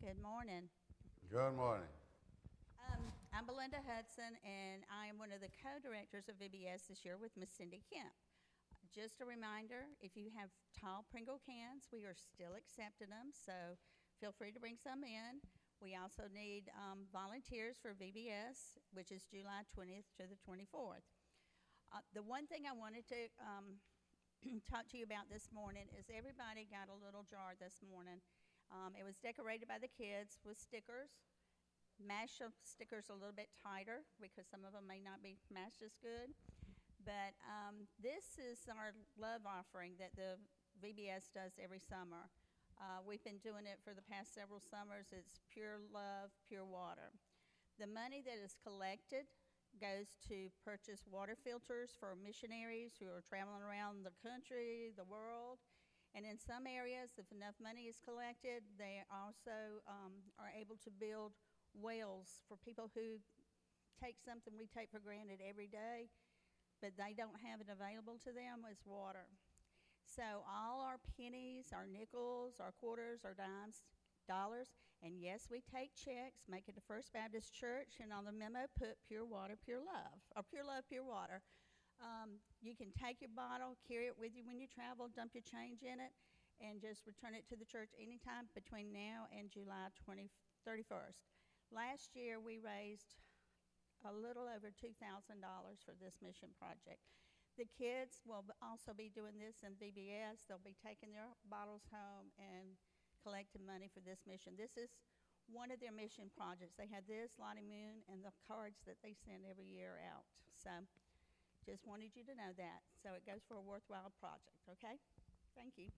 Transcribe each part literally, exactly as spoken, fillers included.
Good morning. Good morning. Um, I'm Belinda Hudson, and I am one of the co-directors of V B S this year with Miss Cindy Kemp. Just a reminder, if you have tall Pringle cans, we are still accepting them, so feel free to bring some in. We also need um, volunteers for V B S, which is July twentieth to the twenty-fourth. Uh, the one thing I wanted to um, talk to you about this morning is everybody got a little jar this morning. Um, it was decorated by the kids with stickers. Mash the stickers a little bit tighter because some of them may not be mashed as good. But um, this is our love offering that the V B S does every summer. Uh, we've been doing it for the past several summers. It's Pure Love, Pure Water. The money that is collected goes to purchase water filters for missionaries who are traveling around the country, the world. And in some areas, if enough money is collected, they also um, are able to build wells for people who take something we take for granted every day, but they don't have it available to them, as water. So all our pennies, our nickels, our quarters, our dimes, dollars, and yes, we take checks, make it the First Baptist Church, and on the memo put Pure Water, Pure Love, or Pure Love, Pure Water. Um, you can take your bottle, carry it with you when you travel, dump your change in it, and just return it to the church anytime between now and July thirty-first. Last year, we raised a little over two thousand dollars for this mission project. The kids will also be doing this in V B S. They'll be taking their bottles home and collecting money for this mission. This is one of their mission projects. They have this, Lottie Moon, and the cards that they send every year out. So just wanted you to know that. So it goes for a worthwhile project, okay? Thank you.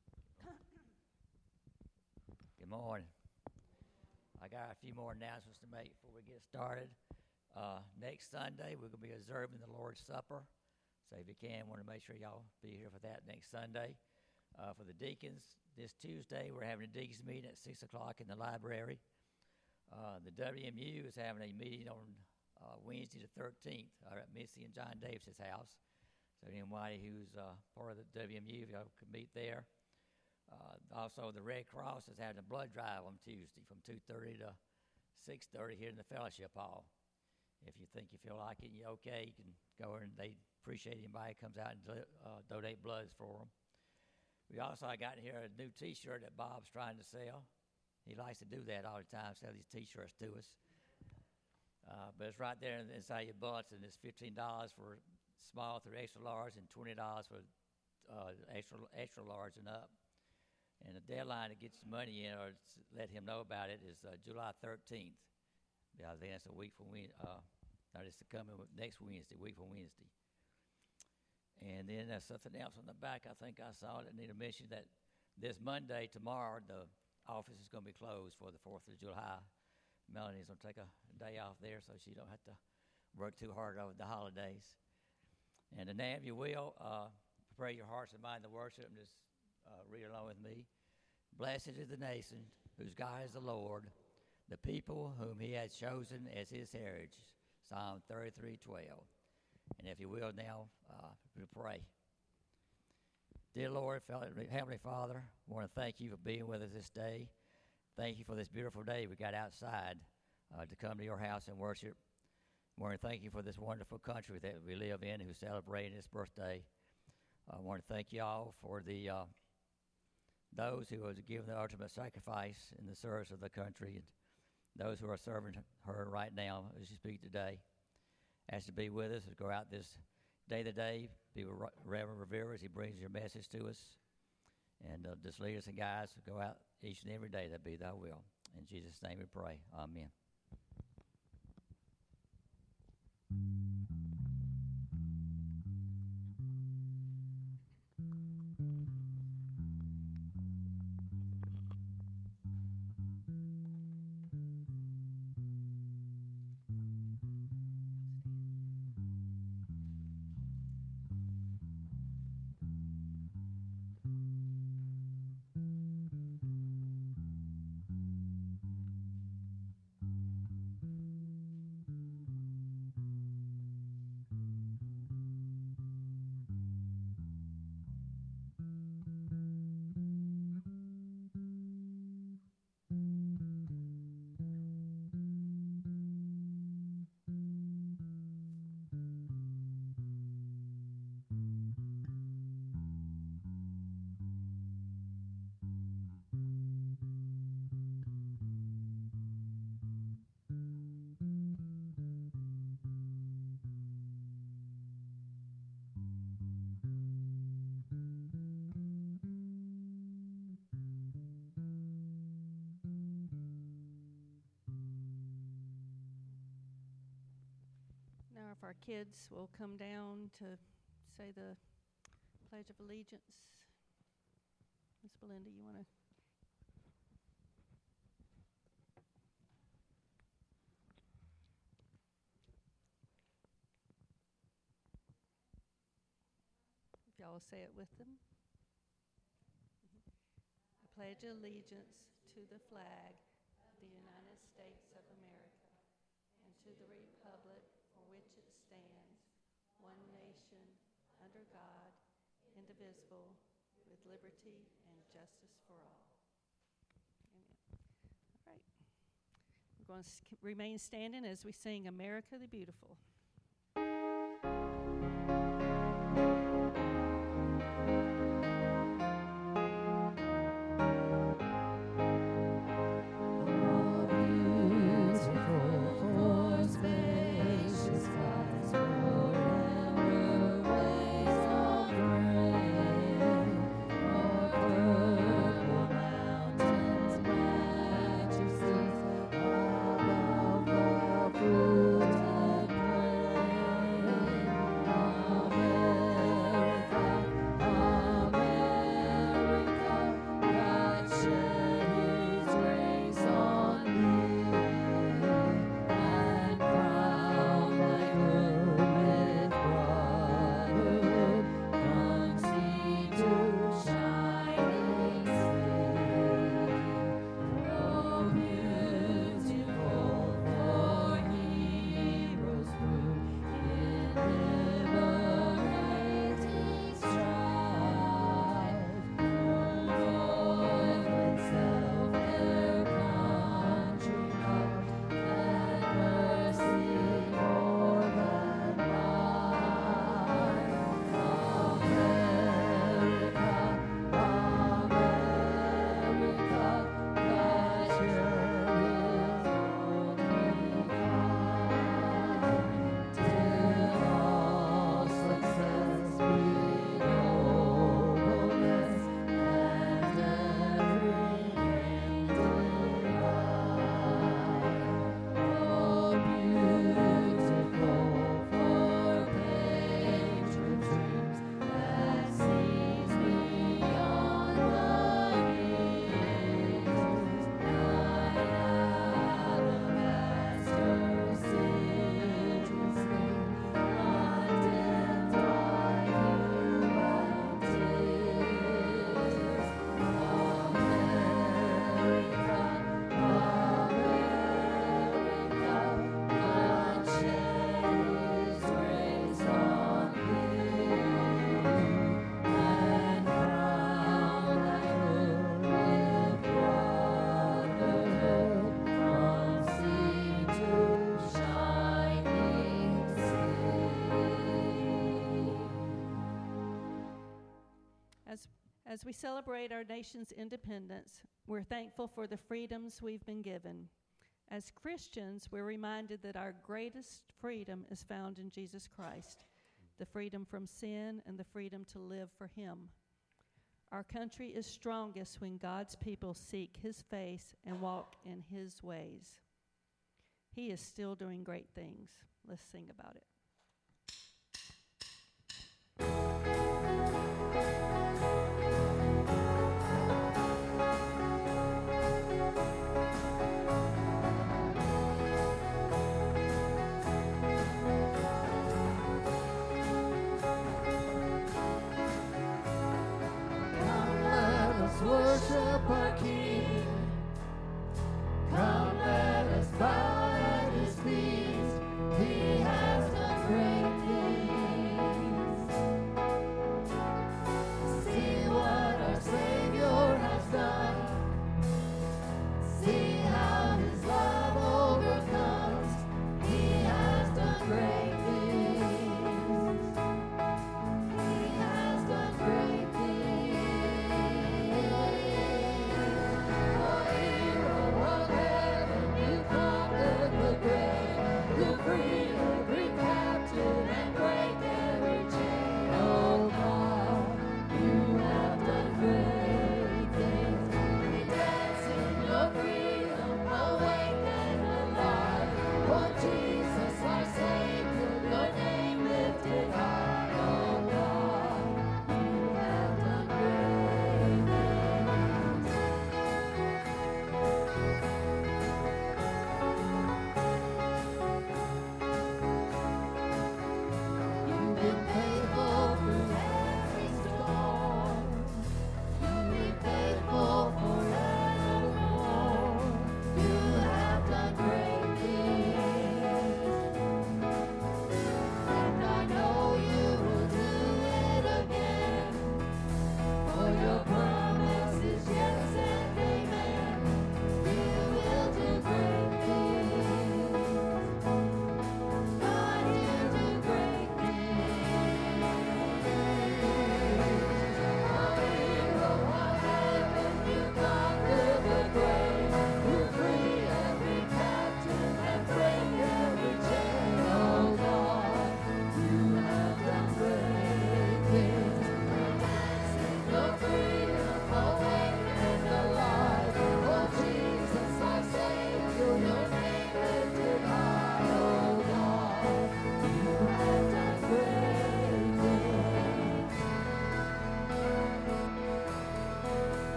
Good morning. I got a few more announcements to make before we get started. Uh, next Sunday, we're going to be observing the Lord's Supper. So if you can, want to make sure y'all be here for that next Sunday. Uh, for the deacons, this Tuesday, we're having a deacons meeting at six o'clock in the library. Uh, the W M U is having a meeting on uh, Wednesday the thirteenth uh, at Missy and John Davis's house. So anybody who's uh, part of the W M U, y'all can meet there. Uh, also, the Red Cross is having a blood drive on Tuesday from two thirty to six thirty here in the fellowship hall. If you think you feel like it, you're okay, you can go in. They appreciate anybody who comes out and do, uh, donate bloods for them. We also I got here a new T-shirt that Bob's trying to sell. He likes to do that all the time, sell these T-shirts to us. Uh, but it's right there inside your butts, and it's fifteen dollars for small through extra large and twenty dollars for uh, extra extra large and up. And the deadline to get your money in or to let him know about it is uh, July thirteenth. Because then it's a week from Wednesday. Uh, no, it's coming next Wednesday, week from Wednesday. And then there's something else on the back I think I saw that I need to mention that this Monday, tomorrow, the office is going to be closed for the fourth of July. Melanie's going to take a day off there so she don't have to work too hard over the holidays. And now, if you will, uh, prepare your hearts and mind to worship and just uh, read along with me. Blessed is the nation whose God is the Lord, the people whom he has chosen as his heritage. Psalm thirty-three twelve. And if you will now, uh, we'll pray. Dear Lord, Heavenly Father, I want to thank you for being with us this day. Thank you for this beautiful day we got outside uh, to come to your house and worship. I want to thank you for this wonderful country that we live in who's celebrating its birthday. I want to thank you all for the uh, those who have given the ultimate sacrifice in the service of the country and those who are serving her right now as you speak today. Ask to be with us as we go out this day to day. Be with Reverend Rivera as he brings your message to us. And uh, just lead us and guide us to go out each and every day, that be thy will. In Jesus' name we pray. Amen. if our kids will come down to say the Pledge of Allegiance. Miss Belinda, you want to? If y'all will say it with them. I pledge allegiance to the flag of the United States of America and to the republic for which it stands, one nation, under God, indivisible, with liberty and justice for all. Amen. All right. We're going to remain standing as we sing America the Beautiful. As we celebrate our nation's independence, we're thankful for the freedoms we've been given. As Christians, we're reminded that our greatest freedom is found in Jesus Christ, the freedom from sin and the freedom to live for Him. Our country is strongest when God's people seek His face and walk in His ways. He is still doing great things. Let's sing about it. Worship our King. Come, let us bow at His feet. He has done great things.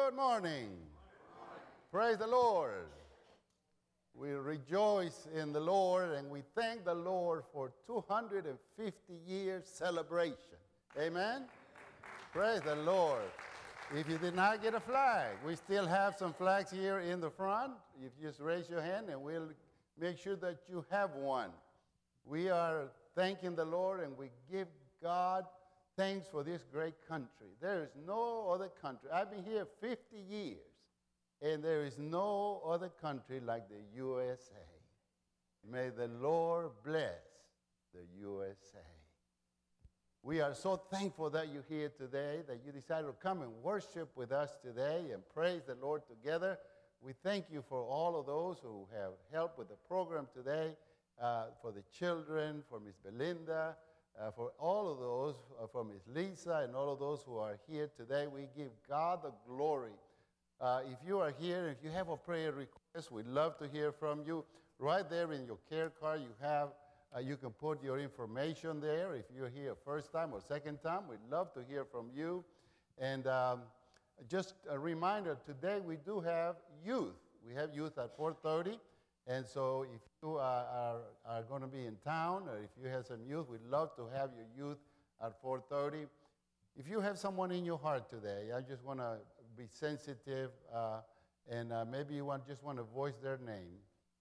Good morning. Praise the Lord. We rejoice in the Lord and we thank the Lord for two hundred fifty years celebration. Amen? Praise the Lord. If you did not get a flag, we still have some flags here in the front. If you just raise your hand and we'll make sure that you have one. We are thanking the Lord and we give God thanks for this great country. There is no other country. I've been here fifty years, and there is no other country like the U S A. May the Lord bless the U S A. We are so thankful that you're here today, that you decided to come and worship with us today and praise the Lord together. We thank you for all of those who have helped with the program today, uh, for the children, for Miss Belinda, uh, for all of those, uh, for Miss Lisa, and all of those who are here today. We give God the glory. Uh, if you are here, if you have a prayer request, we'd love to hear from you. Right there in your care card, you have, uh, you can put your information there. If you're here first time or second time, we'd love to hear from you. And um, just a reminder, today we do have youth. We have youth at four thirty. And so if you are, are, are going to be in town, or if you have some youth, we'd love to have your youth at four thirty. If you have someone in your heart today, I just want to be sensitive, uh, and uh, maybe you want, just want to voice their name.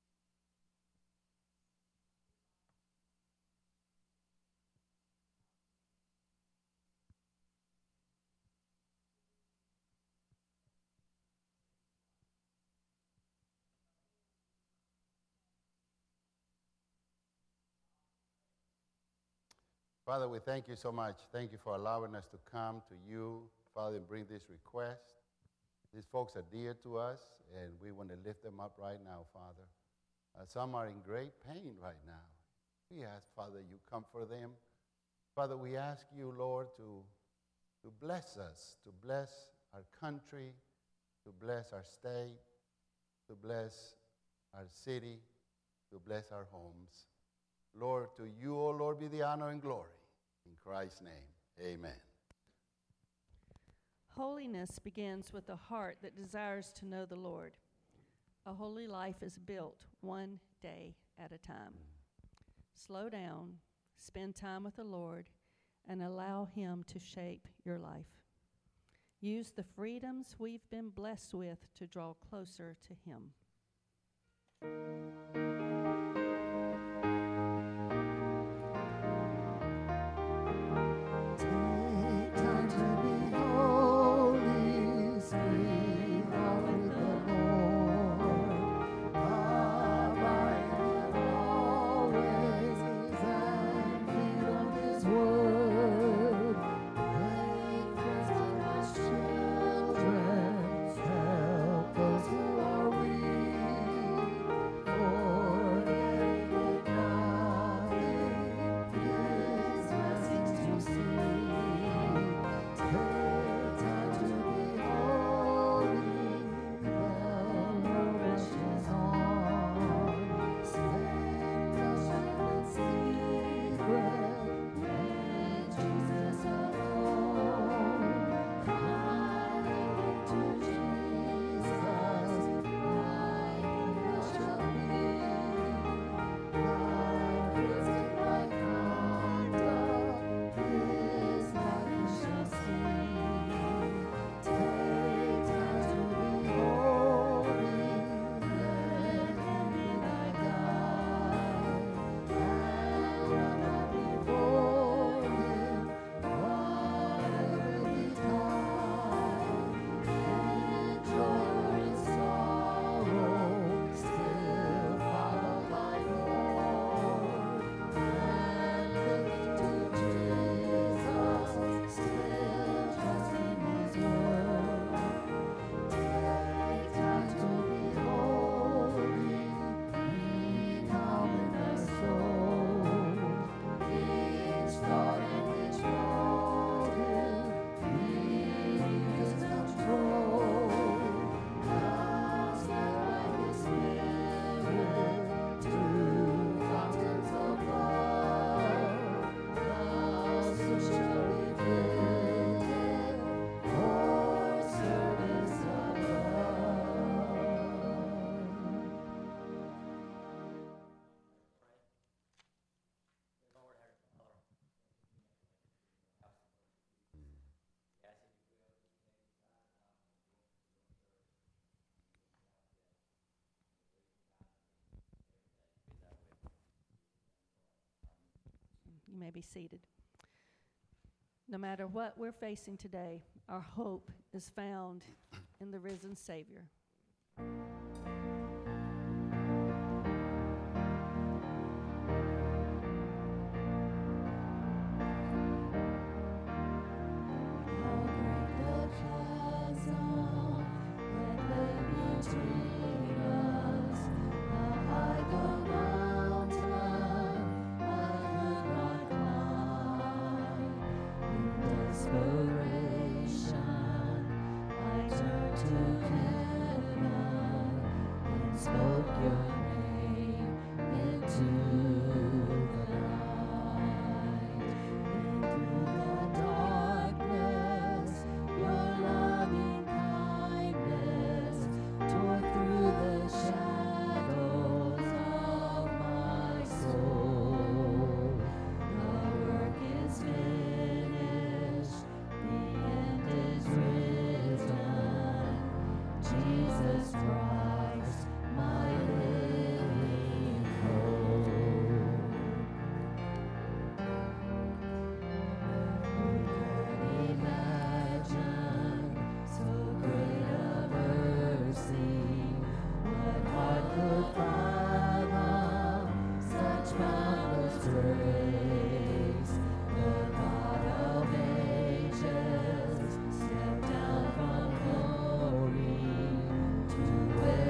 Father, we thank you so much. Thank you for allowing us to come to you, Father, and bring this request. These folks are dear to us, and we want to lift them up right now, Father. Uh, some are in great pain right now. We ask, Father, you comfort them. Father, we ask you, Lord, to, to bless us, to bless our country, to bless our state, to bless our city, to bless our homes. Lord, to you, O Lord, be the honor and glory. In Christ's name, amen. Holiness begins with a heart that desires to know the Lord. A holy life is built one day at a time. Slow down, spend time with the Lord, and allow Him to shape your life. Use the freedoms we've been blessed with to draw closer to Him. Children, help those who are weak. may be seated. No matter what we're facing today, our hope is found in the risen Savior. Well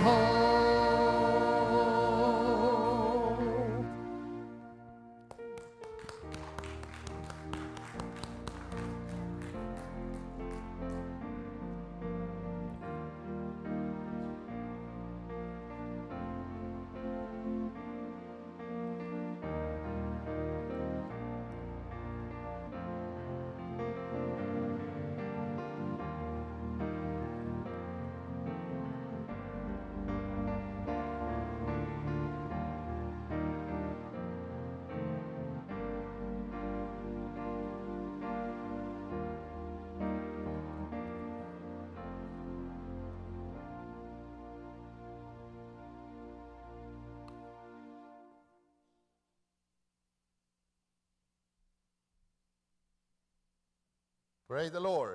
hope. Praise the Lord.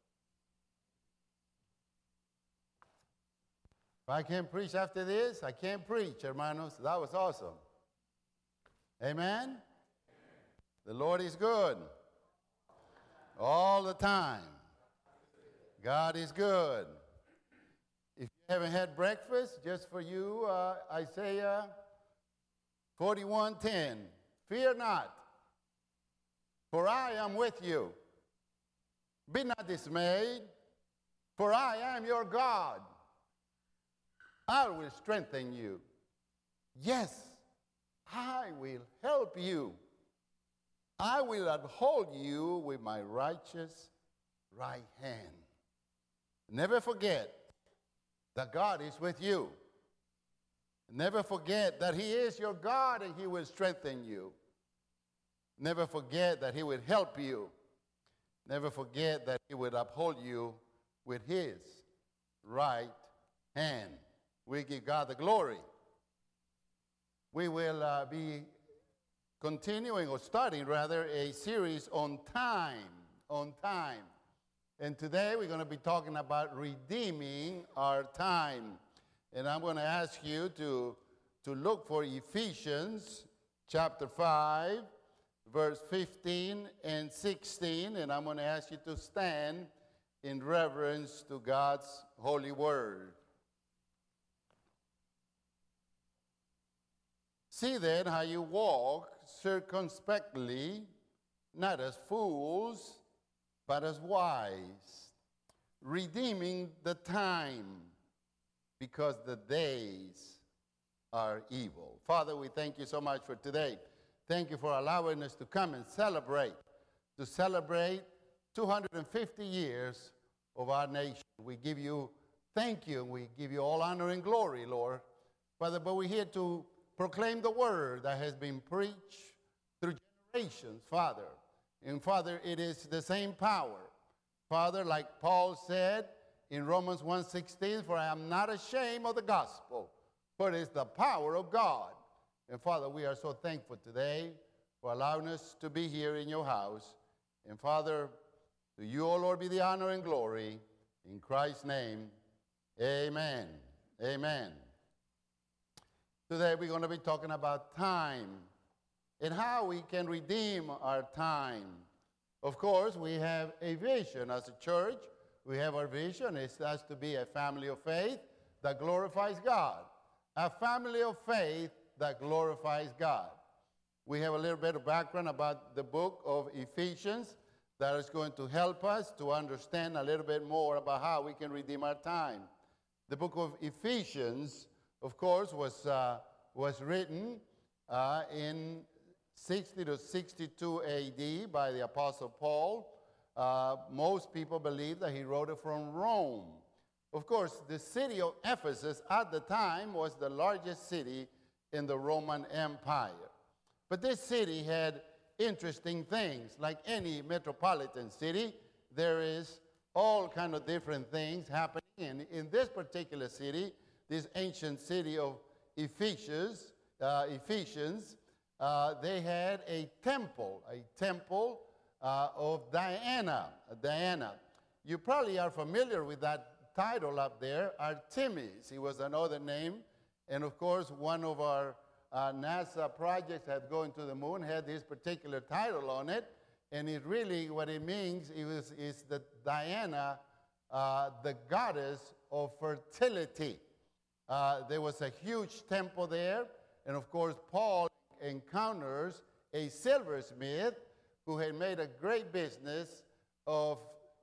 If I can't preach after this, I can't preach, hermanos. That was awesome. Amen? The Lord is good all the time. God is good. If you haven't had breakfast, just for you, uh, Isaiah forty-one ten. Fear not, for I am with you. Be not dismayed, for I am your God. I will strengthen you. Yes, I will help you. I will uphold you with my righteous right hand. Never forget that God is with you. Never forget that He is your God and He will strengthen you. Never forget that He will help you. Never forget that He will uphold you with His right hand. We give God the glory. We will uh, be continuing, or starting rather, a series on time, on time. And today we're going to be talking about redeeming our time. And I'm going to ask you to, to look for Ephesians chapter five, verse fifteen and sixteen, and I'm going to ask you to stand in reverence to God's holy word. See then how you walk circumspectly, not as fools, but as wise, redeeming the time, because the days are evil. Father, we thank you so much for today. Thank you for allowing us to come and celebrate, to celebrate two hundred fifty years of our nation. We give you thank you, and we give you all honor and glory, Lord. Father, but we're here to proclaim the word that has been preached through generations, Father. And Father, it is the same power. Father, like Paul said in Romans one sixteen, for I am not ashamed of the gospel, for it is the power of God. And Father, we are so thankful today for allowing us to be here in your house. And Father, to you, O Lord, be the honor and glory. In Christ's name, amen. Amen. Today we're going to be talking about time and how we can redeem our time. Of course, we have a vision as a church. We have our vision. It has to be a family of faith that glorifies God. A family of faith that glorifies God. We have a little bit of background about the book of Ephesians that is going to help us to understand a little bit more about how we can redeem our time. The book of Ephesians, of course, was, uh, was written uh, in sixty to sixty-two A D by the Apostle Paul. Uh, most people believe that he wrote it from Rome. Of course, the city of Ephesus at the time was the largest city in the Roman Empire. But this city had interesting things. Like any metropolitan city, there is all kind of different things happening. And in this particular city, this ancient city of Ephesus, uh, Ephesians, uh, they had a temple, a temple uh, of Diana, Diana. You probably are familiar with that title up there, Artemis. It was another name. And of course, one of our uh, NASA projects had gone to the moon, had this particular title on it. And it really, what it means is, is that Diana, uh, the goddess of fertility. Uh, there was a huge temple there. And of course, Paul encounters a silversmith who had made a great business of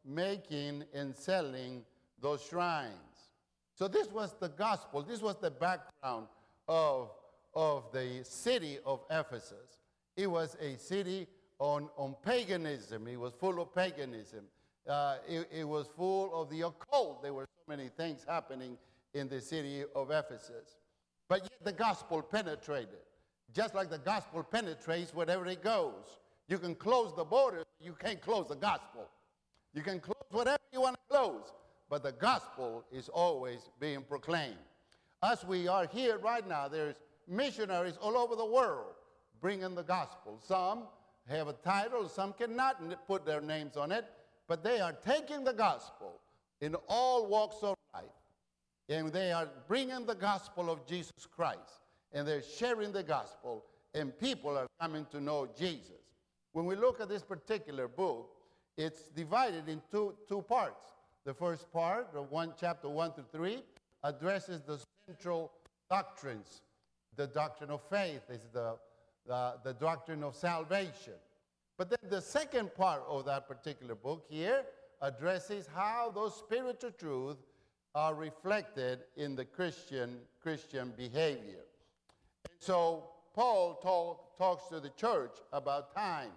making and selling those shrines. So this was the gospel. This was the background of, of the city of Ephesus. It was a city on, on paganism. It was full of paganism. Uh, it, it was full of the occult. There were so many things happening in the city of Ephesus. But yet the gospel penetrated. Just like the gospel penetrates wherever it goes. You can close the borders, you can't close the gospel. You can close whatever you want to close, but the gospel is always being proclaimed. As we are here right now, there's missionaries all over the world bringing the gospel. Some have a title, some cannot put their names on it, but they are taking the gospel in all walks of life, and they are bringing the gospel of Jesus Christ, and they're sharing the gospel, and people are coming to know Jesus. When we look at this particular book, it's divided in two, two parts. The first part, of one, chapter one to three, addresses the central doctrines. The doctrine of faith is the, the, the doctrine of salvation. But then the second part of that particular book here addresses how those spiritual truths are reflected in the Christian, Christian behavior. And so Paul talk, talks to the church about time.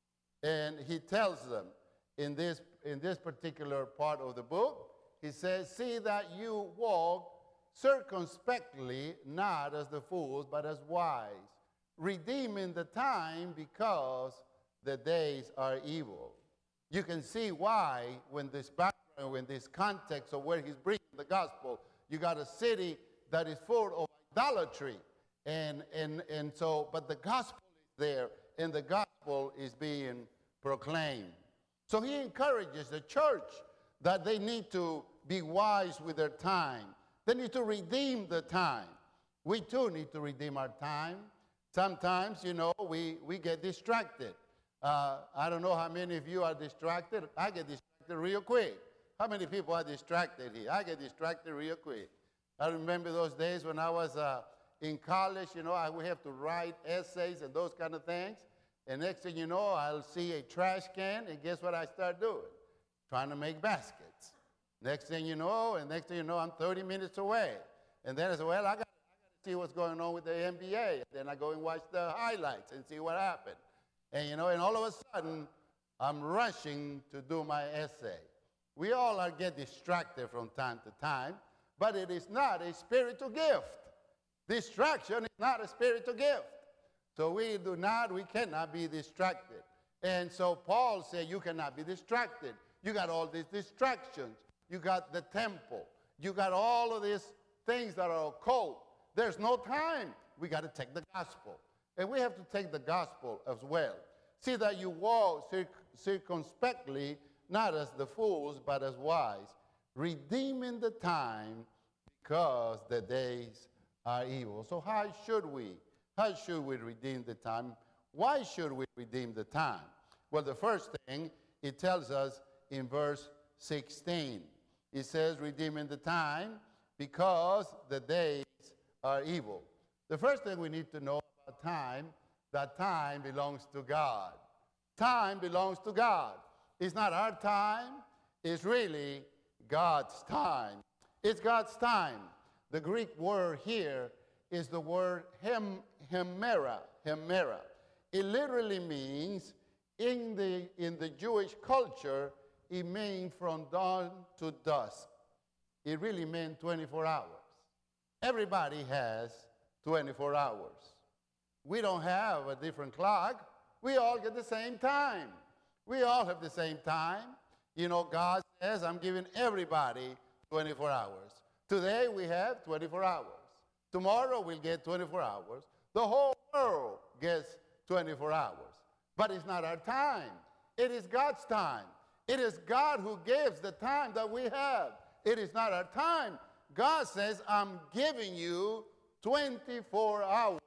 And he tells them in this, in this particular part of the book, he says, see that you walk circumspectly, not as the fools, but as wise, redeeming the time because the days are evil. You can see why when this background, when this context of where he's bringing the gospel, you got a city that is full of idolatry. And, and, and so, but the gospel is there, and the gospel is being proclaimed. So he encourages the church that they need to be wise with their time. They need to redeem the time. We too need to redeem our time. Sometimes, you know, we, we get distracted. Uh, I don't know how many of you are distracted. I get distracted real quick. How many people are distracted here? I get distracted real quick. I remember those days when I was uh, in college, you know, I would have to write essays and those kind of things. And next thing you know, I'll see a trash can, and guess what I start doing? Trying to make baskets. Next thing you know, and next thing you know, I'm thirty minutes away. And then I say, well, I got to see what's going on with the N B A. And then I go and watch the highlights and see what happened. And, you know, and all of a sudden, I'm rushing to do my essay. We all are get distracted from time to time, but it is not a spiritual gift. Distraction is not a spiritual gift. So we do not, we cannot be distracted. And so Paul said, you cannot be distracted. You got all these distractions. You got the temple. You got all of these things that are occult. There's no time. We got to take the gospel. And we have to take the gospel as well. See that you walk circ- circumspectly, not as the fools, but as wise, redeeming the time because the days are evil. So how should we? How should we redeem the time? Why should we redeem the time? Well, the first thing, it tells us in verse sixteen. It says, redeeming the time because the days are evil. The first thing we need to know about time, that time belongs to God. Time belongs to God. It's not our time. It's really God's time. It's God's time. The Greek word here is the word hem, hemera, hemera. It literally means, in the, in the Jewish culture, it means from dawn to dusk. It really meant twenty-four hours. Everybody has twenty-four hours. We don't have a different clock. We all get the same time. We all have the same time. You know, God says, I'm giving everybody twenty-four hours. Today we have twenty-four hours. Tomorrow we'll get twenty-four hours. The whole world gets twenty-four hours. But it's not our time. It is God's time. It is God who gives the time that we have. It is not our time. God says, I'm giving you twenty-four hours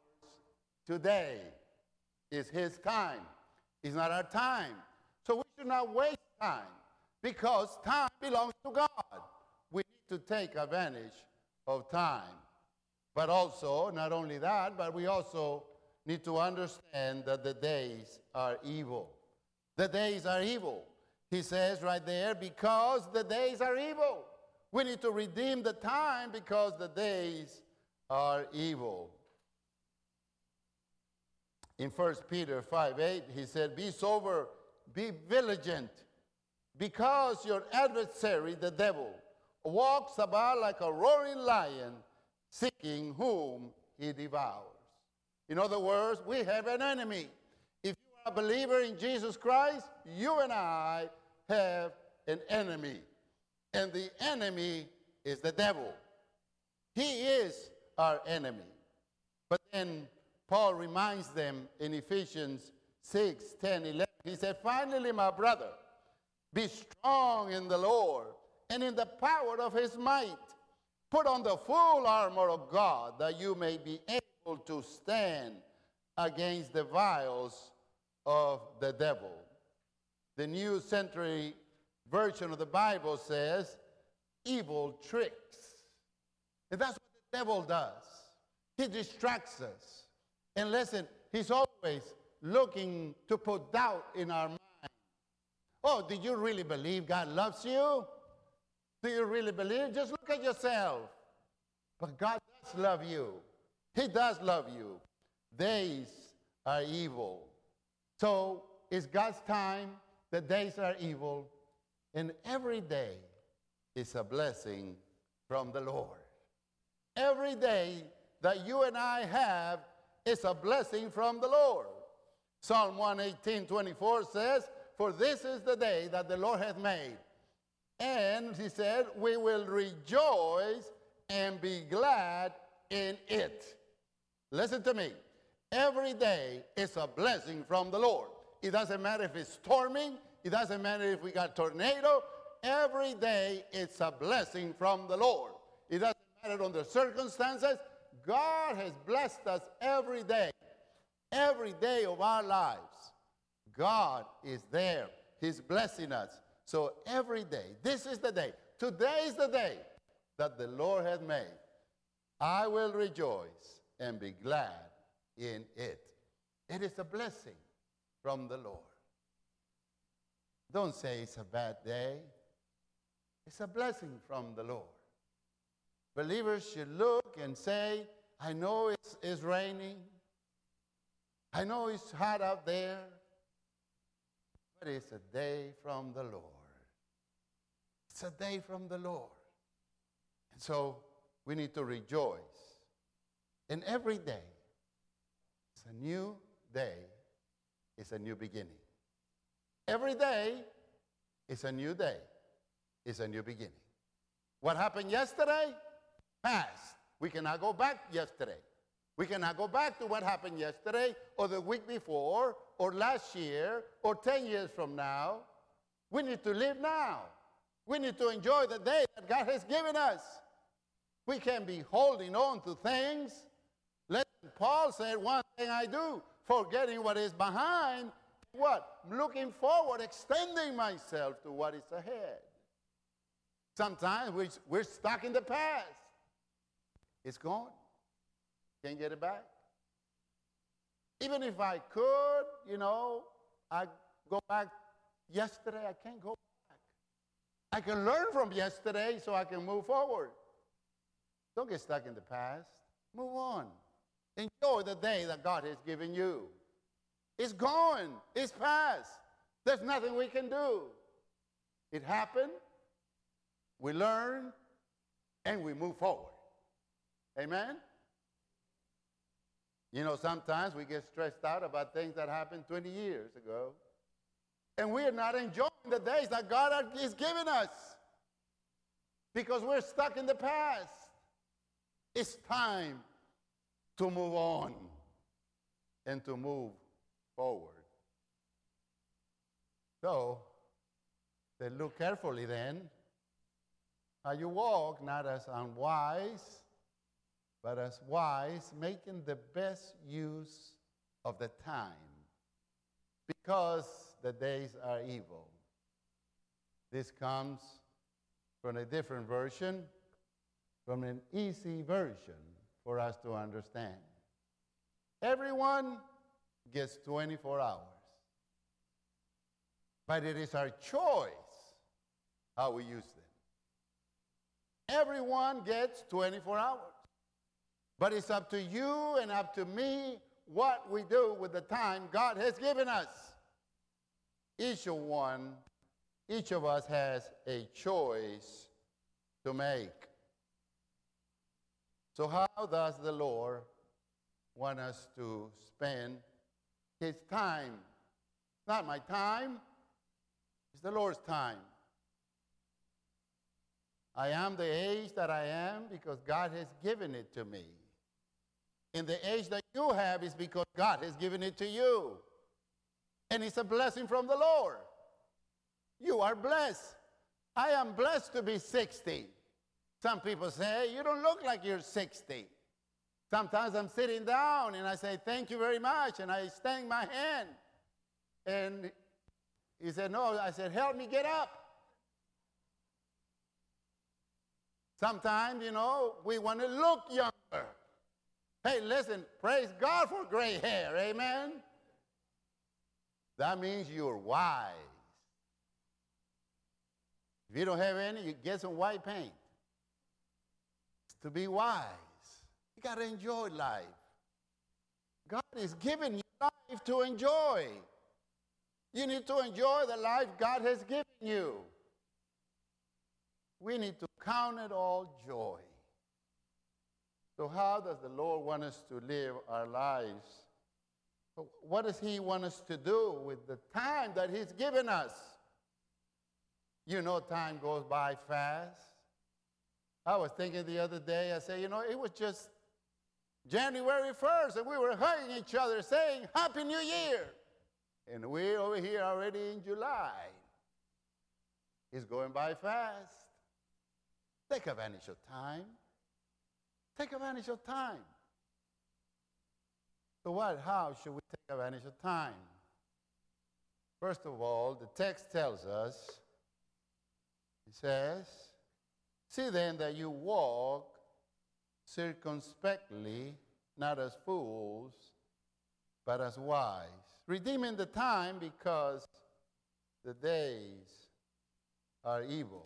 today. It's his time. It's not our time. So we should not waste time because time belongs to God. We need to take advantage of time. But also, not only that, but we also need to understand that the days are evil. The days are evil. He says right there, because the days are evil. We need to redeem the time because the days are evil. In First Peter five eight, he said, be sober, be vigilant, because your adversary, the devil, walks about like a roaring lion, seeking whom he devours. In other words, we have an enemy. If you are a believer in Jesus Christ, you and I have an enemy. And the enemy is the devil. He is our enemy. But then Paul reminds them in Ephesians six, ten, eleven. He said, finally, my brother, be strong in the Lord and in the power of his might. Put on the full armor of God that you may be able to stand against the wiles of the devil. The New Century Version of the Bible says, evil tricks. And that's what the devil does. He distracts us. And listen, he's always looking to put doubt in our mind. Oh, did you really believe God loves you? Do you really believe? Just look at yourself. But God does love you. He does love you. Days are evil. So it's God's time. The days are evil. And every day is a blessing from the Lord. Every day that you and I have is a blessing from the Lord. Psalm one eighteen, twenty-four says, for this is the day that the Lord hath made. And he said, we will rejoice and be glad in it. Listen to me. Every day is a blessing from the Lord. It doesn't matter if it's storming. It doesn't matter if we got tornado. Every day it's a blessing from the Lord. It doesn't matter on the circumstances. God has blessed us every day. Every day of our lives. God is there. He's blessing us. So every day, this is the day. Today is the day that the Lord hath made. I will rejoice and be glad in it. It is a blessing from the Lord. Don't say it's a bad day. It's a blessing from the Lord. Believers should look and say, I know it's, it's raining. I know it's hot out there. But it's a day from the Lord. It's a day from the Lord. And so we need to rejoice. And every day, it's a new day. It's a new beginning. Every day is a new day. It's a new beginning. What happened yesterday? Past. We cannot go back yesterday. We cannot go back to what happened yesterday or the week before or last year or ten years from now. We need to live now. We need to enjoy the day that God has given us. We can't be holding on to things. Let Paul said, one thing I do, forgetting what is behind, what? Looking forward, extending myself to what is ahead. Sometimes we, we're stuck in the past. It's gone. Can't get it back. Even if I could, you know, I go back yesterday, I can't go back. I can learn from yesterday so I can move forward. Don't get stuck in the past. Move on. Enjoy the day that God has given you. It's gone. It's past. There's nothing we can do. It happened. We learn, and we move forward. Amen? You know, sometimes we get stressed out about things that happened twenty years ago. And we are not enjoying the days that God is giving us because we're stuck in the past. It's time to move on and to move forward. So, then look carefully then how you walk, not as unwise, but as wise, making the best use of the time, because the days are evil. This comes from a different version. from an easy version for us to understand. Everyone gets twenty-four hours. But it is our choice how we use them. Everyone gets twenty-four hours. But it's up to you and up to me what we do with the time God has given us. Each of one, each of us has a choice to make. So how does the Lord want us to spend his time? It's not my time, it's the Lord's time. I am the age that I am because God has given it to me. And the age that you have is because God has given it to you. And it's a blessing from the Lord. You are blessed. I am blessed to be sixty. Some people say, you don't look like you're sixty. Sometimes I'm sitting down and I say, thank you very much, and I extend my hand. And he said, no. I said, help me get up. Sometimes, you know, we want to look younger. Hey, listen, praise God for gray hair, amen? That means you're wise. If you don't have any, you get some white paint. It's to be wise. You got to enjoy life. God is giving you life to enjoy. You need to enjoy the life God has given you. We need to count it all joy. So how does the Lord want us to live our lives? What does he want us to do with the time that he's given us? You know, time goes by fast. I was thinking the other day, I said, you know, it was just January first, and we were hugging each other saying, Happy New Year. And we're over here already in July. It's going by fast. Take advantage of time. Take advantage of time. So what, how should we take advantage of time? First of all, the text tells us, it says, see then that you walk circumspectly, not as fools, but as wise, redeeming the time because the days are evil.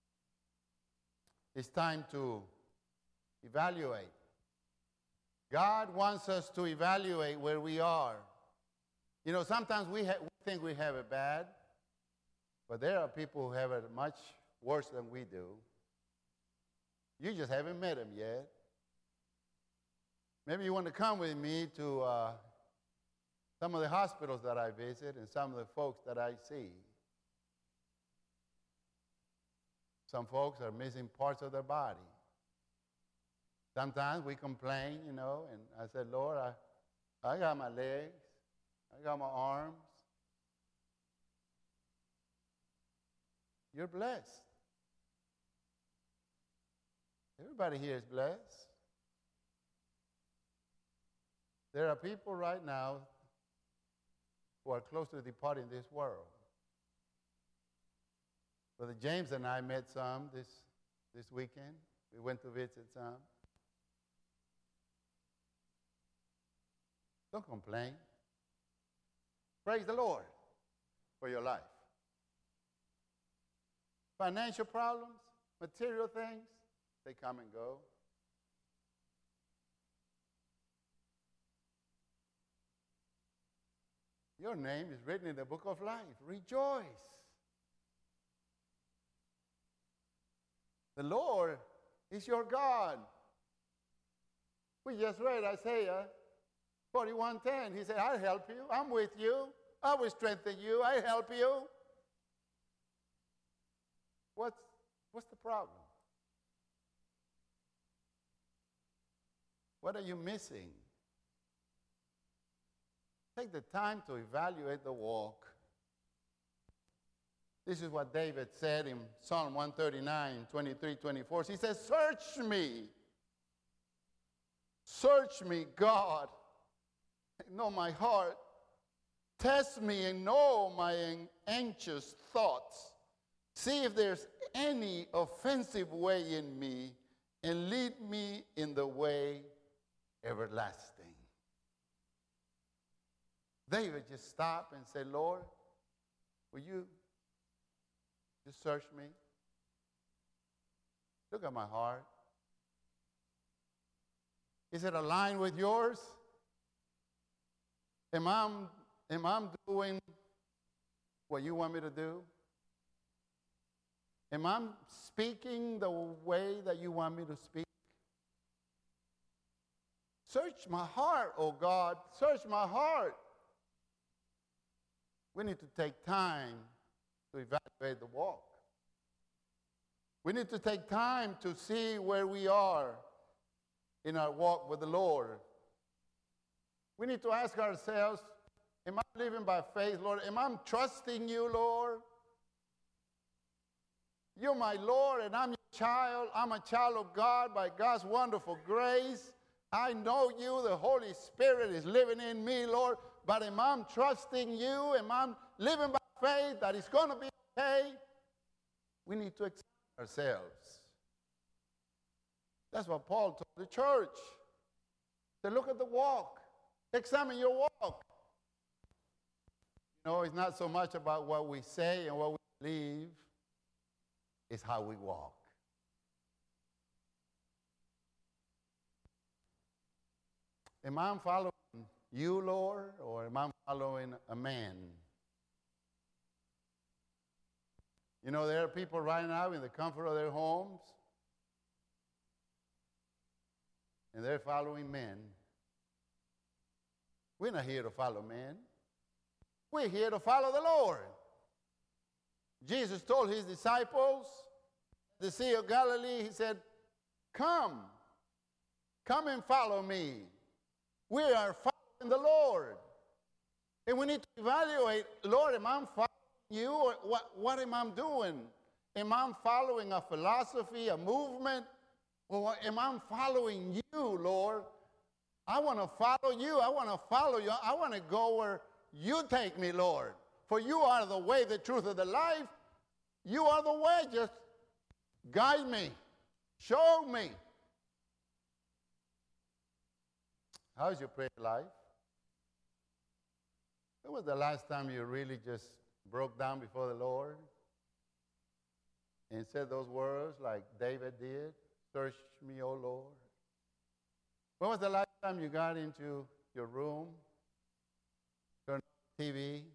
It's time to evaluate. God wants us to evaluate where we are. You know, sometimes we, ha- we think we have it bad, but there are people who have it much worse than we do. You just haven't met them yet. Maybe you want to come with me to uh, some of the hospitals that I visit and some of the folks that I see. Some folks are missing parts of their body. Sometimes we complain, you know, and I said, Lord, I, I got my legs, I got my arms. You're blessed. Everybody here is blessed. There are people right now who are close to departing this world. Brother James and I met some this, this weekend. We went to visit some. Don't complain. Praise the Lord for your life. Financial problems, material things, they come and go. Your name is written in the book of life. Rejoice. The Lord is your God. We just read Isaiah forty-one ten. He said, I'll help you. I'm with you. I will strengthen you. I help you. What's, what's the problem? What are you missing? Take the time to evaluate the walk. This is what David said in Psalm one thirty-nine, twenty-three, twenty-four. He says, search me. Search me, God. Know my heart. Test me and know my anxious thoughts. See if there's any offensive way in me and lead me in the way everlasting. David just stopped and said, Lord, will you just search me? Look at my heart. Is it aligned with yours? Am I, am I doing what you want me to do? Am I speaking the way that you want me to speak? Search my heart, oh God. Search my heart. We need to take time to evaluate the walk. We need to take time to see where we are in our walk with the Lord. We need to ask ourselves, am I living by faith, Lord? Am I trusting you, Lord? You're my Lord, and I'm your child. I'm a child of God by God's wonderful grace. I know you. The Holy Spirit is living in me, Lord. But am I trusting you? Am I living by faith that it's going to be okay? We need to examine ourselves. That's what Paul told the church. He said, look at the walk. Examine your walk. You know, it's not so much about what we say and what we believe. It's how we walk. Am I following you, Lord, or am I following a man? You know, there are people right now in the comfort of their homes, and they're following men. We're not here to follow men. We're here to follow the Lord. Jesus told his disciples, the Sea of Galilee, he said, come, come and follow me. We are following the Lord. And we need to evaluate, Lord, am I following you, or what, what am I doing? Am I following a philosophy, a movement, or am I following you, Lord? I want to follow you. I want to follow you. I want to go where you take me, Lord. For you are the way, the truth, and the life. You are the way. Just guide me. Show me. How's your prayer life? When was the last time you really just broke down before the Lord and said those words like David did? Search me, O Lord. When was the last time you got into your room, turned on the T V,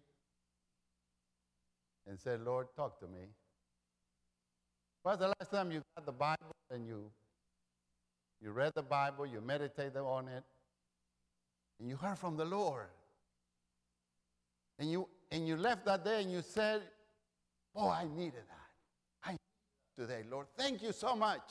and said, Lord, talk to me? When was the last time you got the Bible and you, you read the Bible, you meditated on it, and you heard from the Lord? And you, and you left that day and you said, oh, I needed that. I needed that today, Lord. Thank you so much.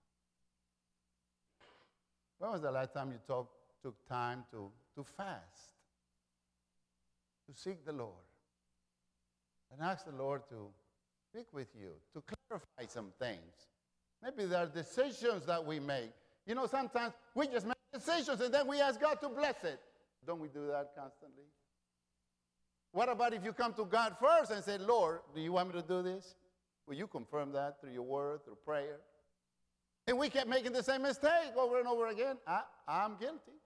When was the last time you talk, took time to, to fast, to seek the Lord, and ask the Lord to speak with you, to clarify some things? Maybe there are decisions that we make. You know, sometimes we just make decisions and then we ask God to bless it. Don't we do that constantly? What about if you come to God first and say, Lord, do you want me to do this? Will you confirm that through your word, through prayer? And we kept making the same mistake over and over again. I, I'm guilty.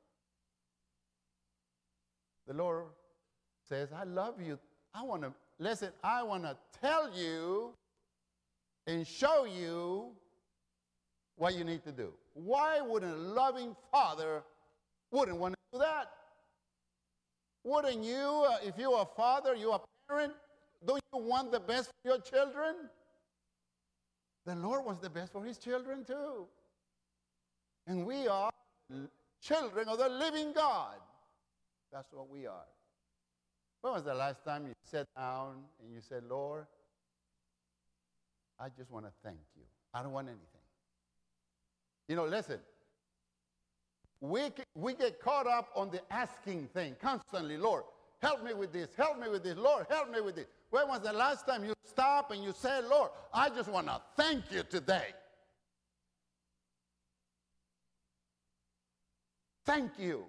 The Lord says, I love you. I want to, listen, I want to tell you and show you what you need to do. Why wouldn't a loving father wouldn't want to do that? Wouldn't you, uh, if you're a father, you're a parent, don't you want the best for your children? The Lord wants the best for his children too. And we are children of the living God. That's what we are. When was the last time you sat down and you said, Lord, I just want to thank you. I don't want anything. You know, listen. We, we get caught up on the asking thing constantly. Lord, help me with this. Help me with this. Lord, help me with this. When was the last time you stopped and you said, Lord, I just want to thank you today. Thank you.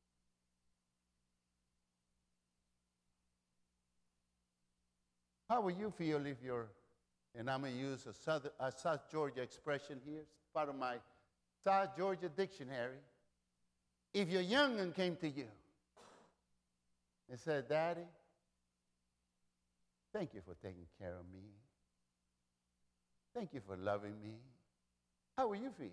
How will you feel if you're, and I'm going to use a South, a South Georgia expression here, it's part of my South Georgia Dictionary, if your young'un came to you and said, Daddy, thank you for taking care of me. Thank you for loving me. How will you feel?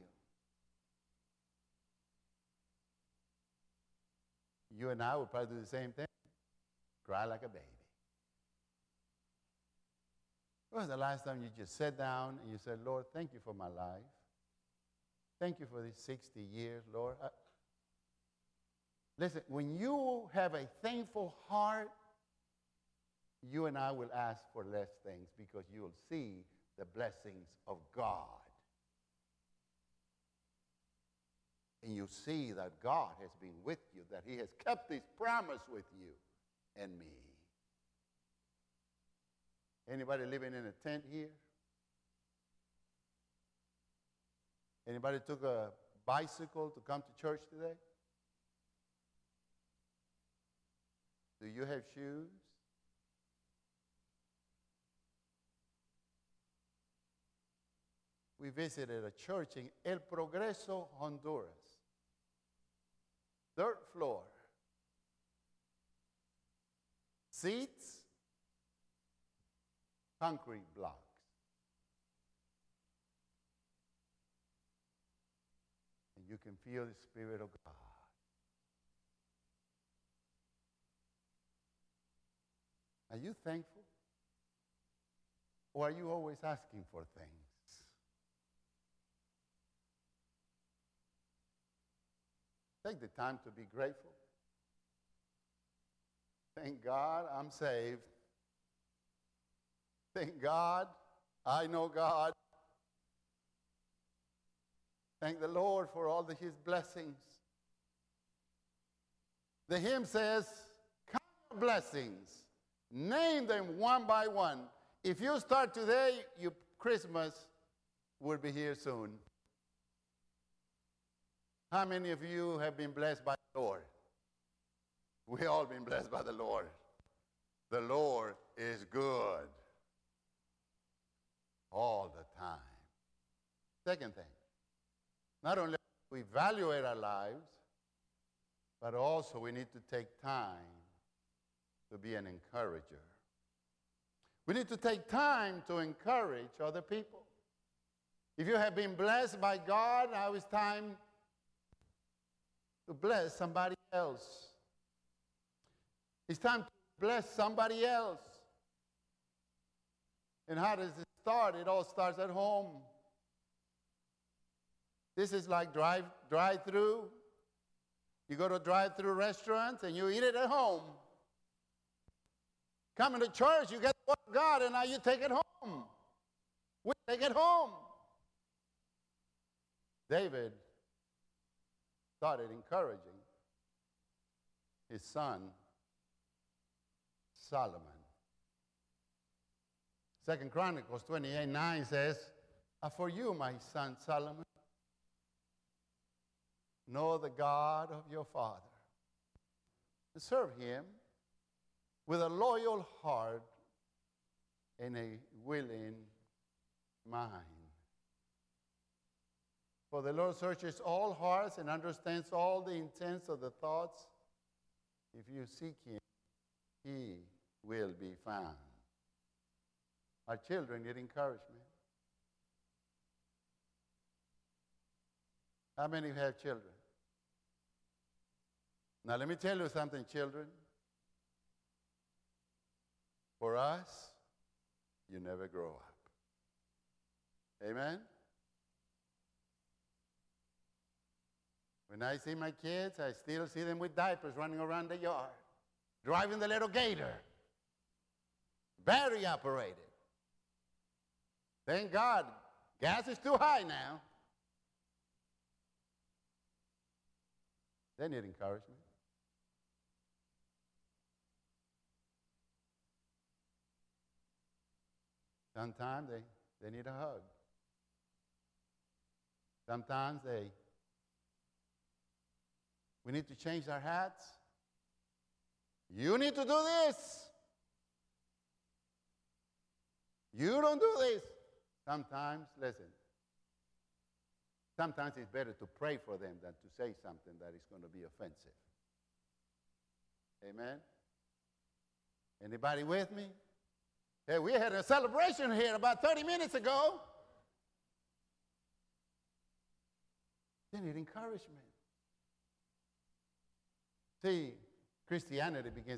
You and I would probably do the same thing. Cry like a baby. When was the last time you just sat down and you said, Lord, thank you for my life. Thank you for these sixty years, Lord. I, listen, when you have a thankful heart, you and I will ask for less things because you will see the blessings of God. And you see that God has been with you, that he has kept his promise with you and me. Anybody living in a tent here? Anybody took a bicycle to come to church today? Do you have shoes? We visited a church in El Progreso, Honduras. Third floor. Seats, concrete blocks. And you can feel the Spirit of God. Are you thankful? Or are you always asking for things? Take the time to be grateful. Thank God I'm saved. Thank God I know God. Thank the Lord for all the, his blessings. The hymn says, count your blessings. Name them one by one. If you start today, your Christmas will be here soon. How many of you have been blessed by the Lord? We all been blessed by the Lord. The Lord is good all the time. Second thing, not only do we evaluate our lives, but also we need to take time to be an encourager. We need to take time to encourage other people. If you have been blessed by God, now it's time to bless somebody else. It's time to bless somebody else. And how does it start? It all starts at home. This is like drive, drive-through. You go to drive-through restaurants and you eat it at home. Coming to church, you get the word of God, and now you take it home. We take it home. David started encouraging his son, Solomon. Second Chronicles twenty-eight nine says, "As for you, my son Solomon, know the God of your father, and serve him with a loyal heart and a willing mind. For the Lord searches all hearts and understands all the intents of the thoughts. If you seek him, he will be found." Our children need encouragement. How many have children? Now let me tell you something, children. For us, you never grow up. Amen? When I see my kids, I still see them with diapers running around the yard, driving the little gator, battery operated. Thank God, gas is too high now. They need encouragement. Sometimes they, they need a hug. Sometimes they, we need to change our hats. You need to do this. You don't do this. Sometimes, listen, Sometimes it's better to pray for them than to say something that is going to be offensive. Amen? Anybody with me? Hey, we had a celebration here about thirty minutes ago. They need encouragement. See, Christianity begins.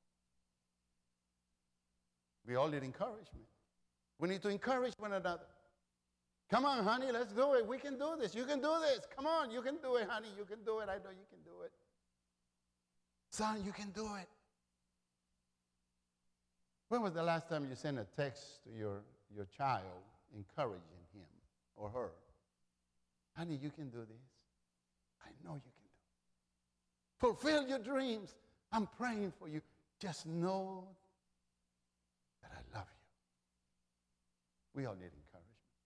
We all need encouragement. We need to encourage one another. Come on, honey, let's do it. We can do this. You can do this. Come on, you can do it, honey. You can do it. I know you can do it. Son, you can do it. When was the last time you sent a text to your, your child encouraging him or her? Honey, you can do this. I know you can do it. Fulfill your dreams. I'm praying for you. Just know that I love you. We all need encouragement.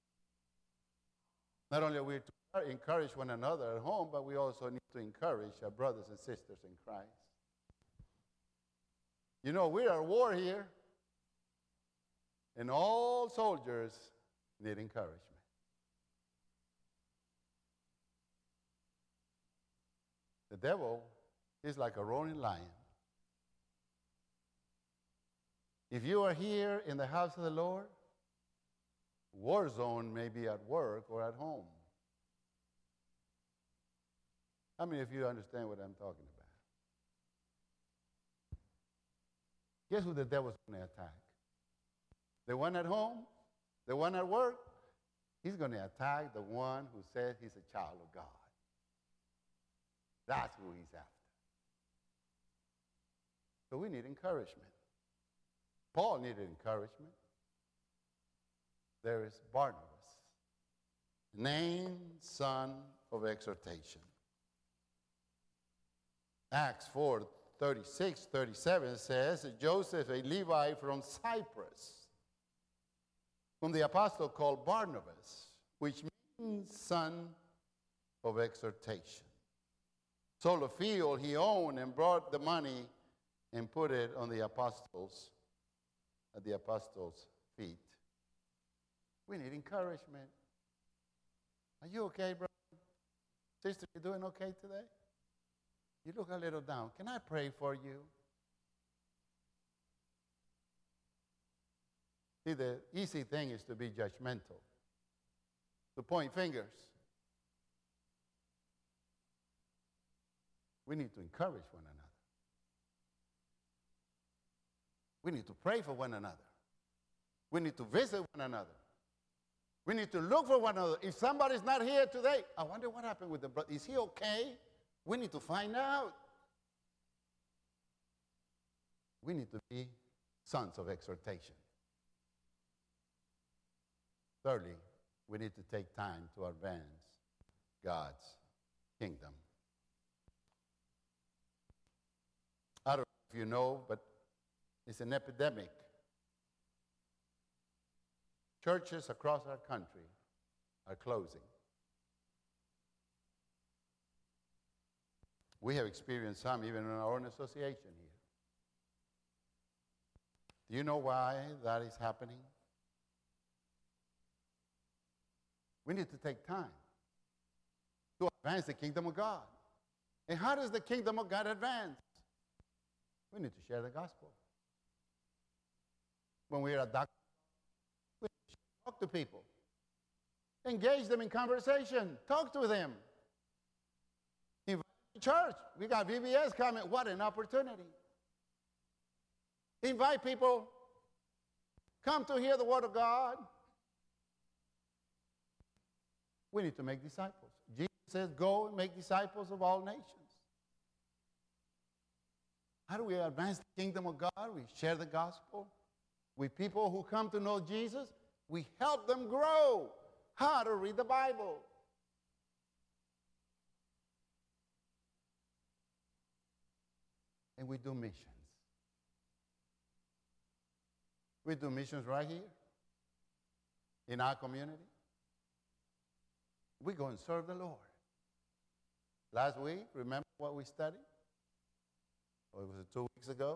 Not only are we to encourage one another at home, but we also need to encourage our brothers and sisters in Christ. You know, we are at war here, and all soldiers need encouragement. The devil is like a roaring lion. If you are here in the house of the Lord, war zone may be at work or at home. How many of you understand what I'm talking about? Guess who the devil's going to attack? The one at home? The one at work? He's going to attack the one who says he's a child of God. That's who he's after. So we need encouragement. Paul needed encouragement. There is Barnabas, named son of exhortation. Acts four, thirty-six, thirty-seven says, Joseph, a Levite from Cyprus, whom the apostle called Barnabas, which means son of exhortation. Sold a field he owned and brought the money and put it on the apostles, at the apostles' feet. We need encouragement. Are you okay, brother? Sister, you doing okay today? You look a little down. Can I pray for you? See, the easy thing is to be judgmental, to point fingers. We need to encourage one another. We need to pray for one another. We need to visit one another. We need to look for one another. If somebody's not here today, I wonder what happened with the brother. Is he okay? We need to find out. We need to be sons of exhortation. Thirdly, we need to take time to advance God's kingdom. I don't know if you know, but it's an epidemic. Churches across our country are closing. We have experienced some even in our own association here. Do you know why that is happening? We need to take time to advance the kingdom of God. And how does the kingdom of God advance? We need to share the gospel. When we are at doctor, we need to talk to people. Engage them in conversation. Talk to them. Invite them to church. We got V B S coming. What an opportunity. Invite people. Come to hear the word of God. We need to make disciples. Jesus says, go and make disciples of all nations. How do we advance the kingdom of God? We share the gospel with people who come to know Jesus. We help them grow how to read the Bible. And we do missions. We do missions right here in our community. We go and serve the Lord. Last week, remember what we studied? Or was it two weeks ago?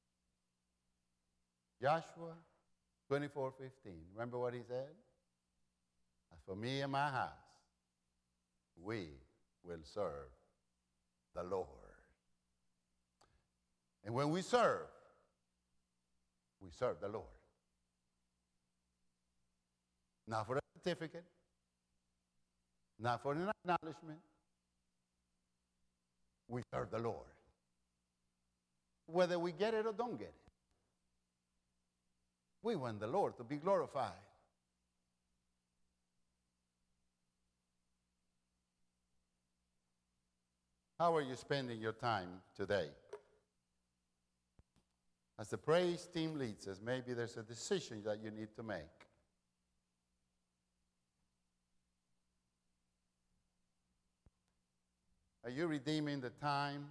Joshua twenty-four fifteen. Remember what he said? As for me and my house, we will serve the Lord. And when we serve, we serve the Lord. Not for a certificate, not for an acknowledgement. We serve the Lord. Whether we get it or don't get it. We want the Lord to be glorified. How are you spending your time today? As the praise team leads us, maybe there's a decision that you need to make. Are you redeeming the time?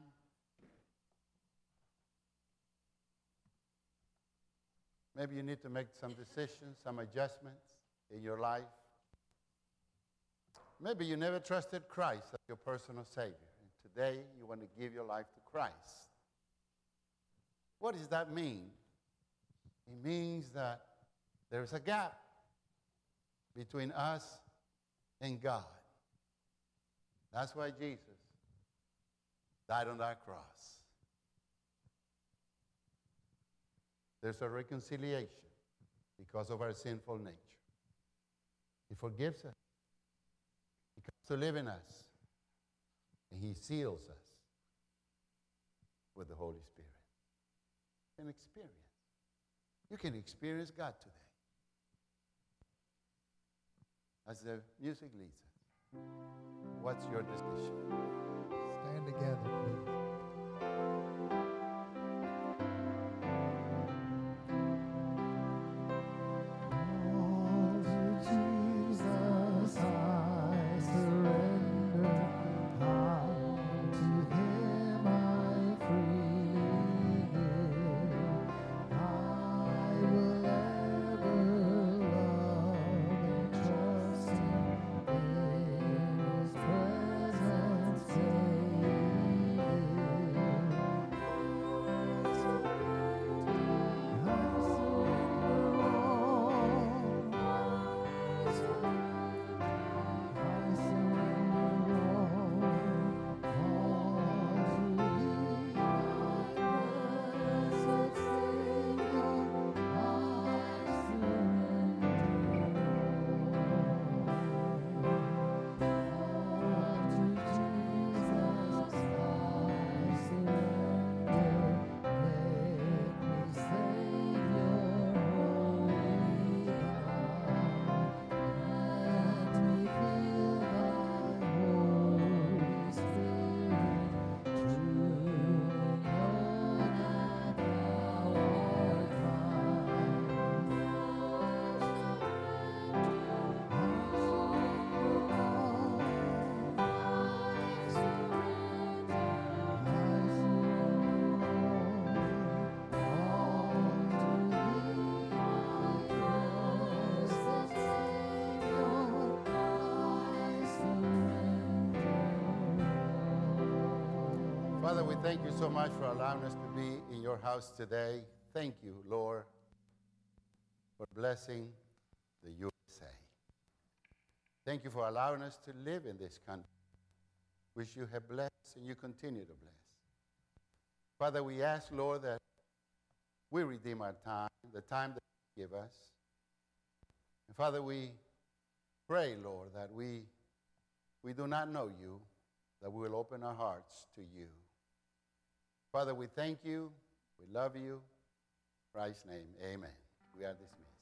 Maybe you need to make some decisions, some adjustments in your life. Maybe you never trusted Christ as your personal Savior, and today you want to give your life to Christ. What does that mean? It means that there's a gap between us and God. That's why Jesus died on that cross. There's a reconciliation because of our sinful nature. He forgives us. He comes to live in us. And he seals us with the Holy Spirit. An experience. You can experience God today. As the music leads us, what's your decision? Stand together, please. All to Jesus I surrender. All to him I freely give. I will ever love and trust him in his presence daily. I surrender all. I surrender all. All to thee, my blessed Savior. I Father, we thank you so much for allowing us to be in your house today. Thank you, Lord, for blessing the U S A. Thank you for allowing us to live in this country, which you have blessed and you continue to bless. Father, we ask, Lord, that we redeem our time, the time that you give us. And Father, we pray, Lord, that we, we do not know you, that we will open our hearts to you. Father, we thank you. We love you. In Christ's name, amen. We are dismissed.